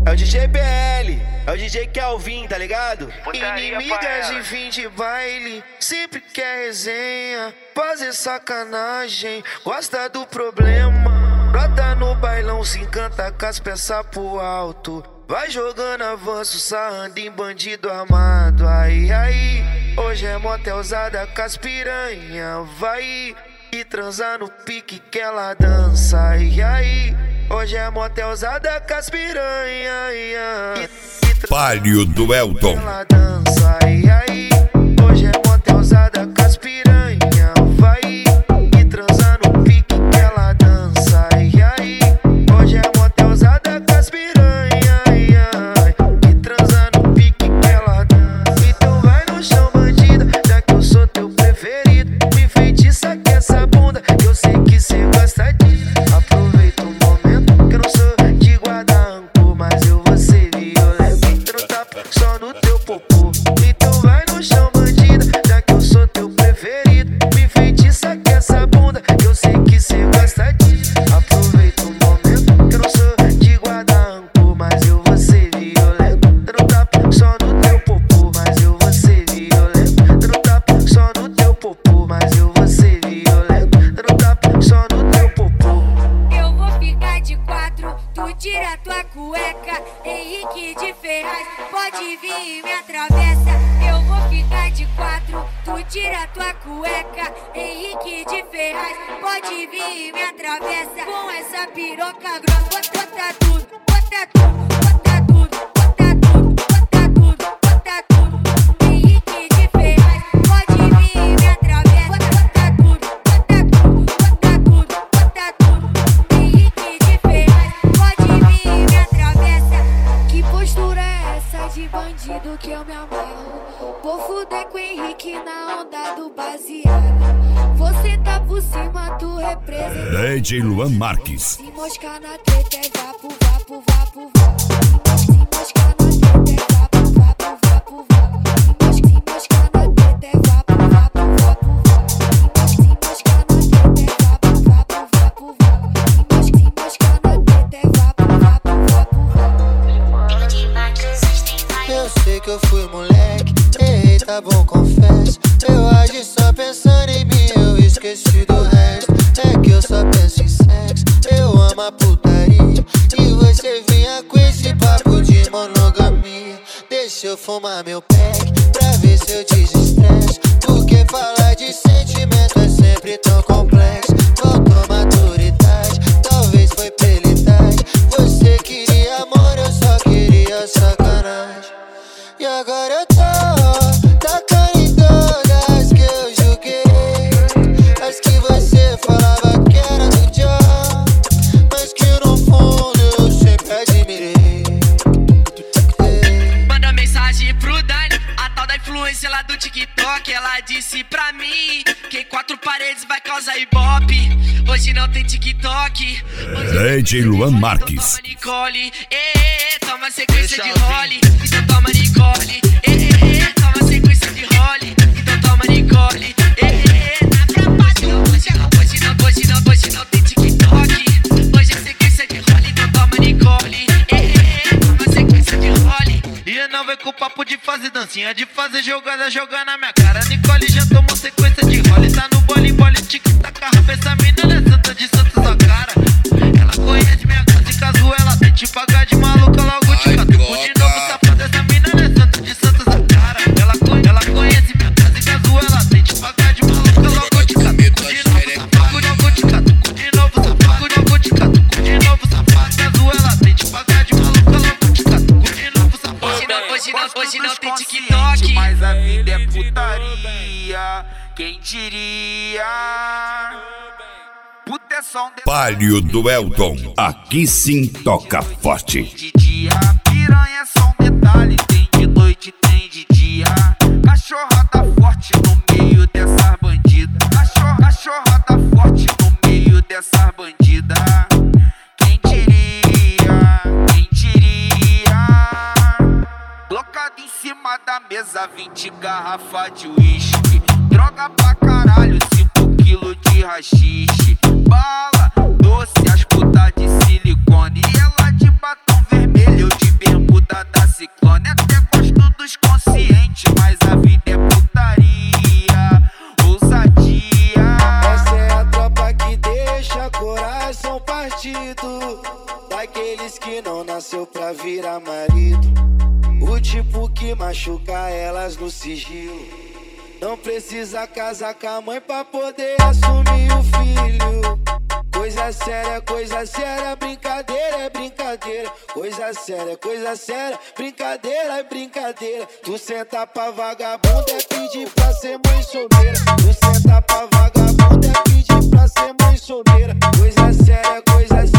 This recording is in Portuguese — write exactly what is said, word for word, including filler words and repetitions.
É o D J B L, é o D J Kelvin, tá ligado? Putaria. Inimigas de fim de baile, sempre quer resenha, fazer sacanagem, gosta do problema. Brota no bailão, se encanta com as peças pro alto, vai jogando avanço, sarrando em bandido armado. Aí, aí, hoje é motelzada com as piranha, vai e transar no pique que ela dança. Aí, aí, hoje é motelzada com as piranha, e, e Palio do Elton. ela dança. Aí, aí, hoje é motelzada com as piranha, vai e transar no pique que ela dança. Aí, aí, hoje é motelzada com as piranha, e transar no pique que ela dança. Então vai no chão, bandida, já que eu sou teu preferido. Me enfeitiça que essa bunda, eu sei que cê gosta disso. Aproveita o momento que eu não sou de guarda-rancor, mas eu vou ser violento, no tapa só no teu popô. Então vai no chão, bandida, já que eu sou teu preferido. Me enfeitiça que essa bunda, eu sei que cê gosta disso. Aproveita o momento que eu não sou de guarda-rancor, mas eu vou ser violento, no tapa só no teu popô. Mas eu vou ser violento, no tapa só no teu popô. Mas eu vou ser violento, no tapa só no teu popô. Eu vou ficar de quatro, tu tira tua cueca. Henrique de Ferraz, pode vir e me atravessa. Eu vou ficar de quatro, tu tira tua cueca. Henrique de Ferraz, pode vir e me atravessa. Com essa piroca grossa, bota tudo, bota tudo, bota tudo, bota tudo, bota tudo, bota tudo. Henrique de Ferraz, pode vir e me atravessa. Bota tudo, bota tudo, bota tudo, bota tudo. Henrique de Ferraz, pode vir e me atravessa. Que postura é essa de bandido que eu me amarro? Vou fuder com o Henrique na onda do baseado. Você tá por cima, tu representa. D J Luan Marques. Se moscar na treta é vapo, vapo, vapo, vapo. Se moscar na treta é vapo, vapo, vapo, vapo. Se moscar na treta é vapo, vapo, vapo, vapo. Se moscar na treta é vapo, vapo, vapo, vapo. Se moscar na treta é vapo, vapo, vapo, vapo. Eu sei que eu fui moleque, errei, tá bom, confesso. Eu agi só pensando em mim, eu esqueci do resto. É que eu só penso em sexo, eu amo a putaria. E você vinha com esse papo de monogamia. Deixa eu fumar meu pack, pra ver se eu desestresso. Porque falar de sentimento é sempre tão complexo. Faltou maturidade, talvez foi pelidade. Você queria amor, eu só queria sacanagem. E agora eu tô tacando em todas que eu julguei. As que você falava que era do John, mas que no fundo eu sempre admirei. Manda mensagem pro Dani, a tal da influência lá do TikTok. Ela disse pra mim que em quatro paredes vai causar ibope. Hoje não tem TikTok. D J Luan Marques. Toma Nicole, eh, toma sequência de role. Então toma Nicole, eh, toma sequência de role. Então toma Nicole, eh, na frapagem. Hoje não, hoje não, hoje não, hoje não tem TikTok. Hoje é sequência de role, então toma Nicole, eh, toma sequência de role. E não vem com o papo de fazer dancinha, de fazer jogada, jogar na minha cara. Nicole já tomou sequência de role, tá no bole, bole, tic-tac, rapa. Essa mina é santa de santos a cara. Ela conhece minha casa e caso ela tente pagar de maluca, logo te catuco de novo, safada. Essa mina é santa de santos a cara. Ela, ela conhece minha casa e caso ela tente pagar de maluca, logo te catuco de novo, safada. Logo te catuco de novo, safada. Logo te catuco de novo, safada. Caso ela tente pagar de maluca, logo te catuco de novo, safada. Hoje não, hoje não, hoje não tem TikTok. Mas a vida é putaria, quem diria? Puta é só um detalhe. Palio do Elton. Aqui sim toca forte. De dia, piranha é só um detalhe. Tem de noite, tem de dia. Cachorra tá forte no meio dessas bandidas. Cachorra, cachorra tá forte no meio dessas bandidas. Quem diria, quem diria? Colocado em cima da mesa, vinte garrafas de uísque. Droga pra caralho, cinco quilos de rachixe. Bala, doce, as putas de silicone. E ela de batom vermelho, eu de daqueles que não nasceu pra virar marido. O tipo que machuca elas no sigilo. Não precisa casar com a mãe pra poder assumir o filho. Coisa séria, coisa séria, brincadeira é brincadeira. Coisa séria, coisa séria, brincadeira é brincadeira. Tu senta pra vagabunda é pedir pra ser mãe solteira. Tu senta pra vagabunda é pedir pra ser mãe solteira. Coisa séria, coisa séria.